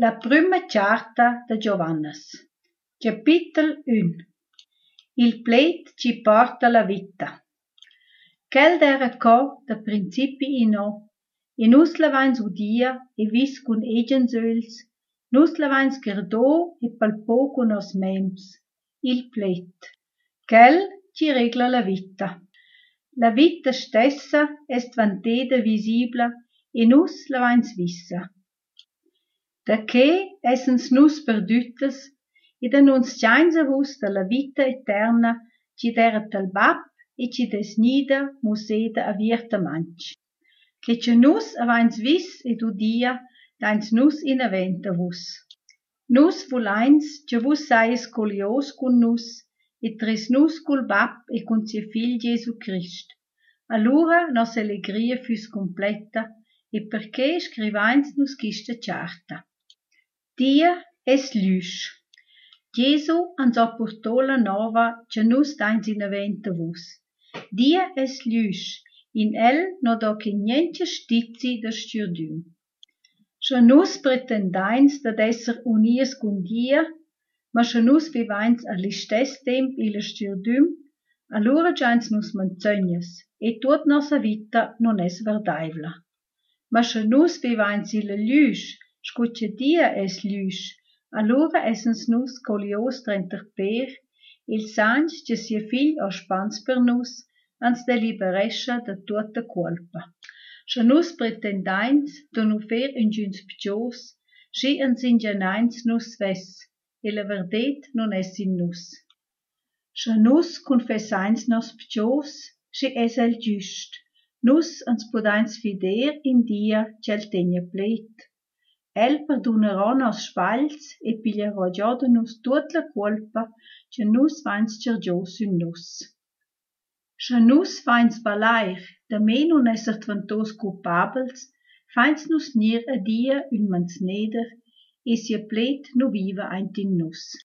La prima carta da Giovannes. Capitolo 1. Il pleit ci porta la vita. Quel era co da principi in nus lavains udia e vis cun egensöls, nus lavains gerdò e palpò cun os mems. Il pleit. Quel ci regla la vita. La vita stessa est vanteda visibla e nus lavains vissa. Da che essens nus perdüttes ed a nuns scheinsavus da la vita eterna ci dera tal bab e ci desnida museda a vierta manch. Che ce nus avains vis ed udia dains nus in aventavus. Nus vulains ce vus saies colios cun nus e tris nus cul bab e cun sia fil Jesu Christ. Allura nos allegria füs completa e perché scrivains nus quista carta. Dia es lüsch. Jesu ans opportò la nova che nus dains in aventavus. Dia es lüsch. In el no do che niente stizi da stürdüm. Scha nus pretendains dad esser unies cun dia, ma scha nus vivains all'istess temp illa stürdüm, allura giains nus manzögnas, e tut nossa vita non es verdaivla. Ma scha nus vivains illa lüsch, scuccia dia es lüsch, allura essens nus colios trenterper, il sangs che sia figl o spans per nus, ans deliberescha da tutta colpa. Scha nus pretendains da nu fer ingüns pgios, schi ans inganains nus ves, e la verdet non es in nus. Scha nus confessains nos pgios, schi es el giust, nus ans podains fider in dia c'el tegna pleit. El perdunerò nos spagls e piglierò già da nus tut la colpa che nus vains cergios in nus. Scha nus fains balair, da me non esser tvantos culpabels, fains nus nir a dia un mans neder, e sia pleit no viva aint in nus.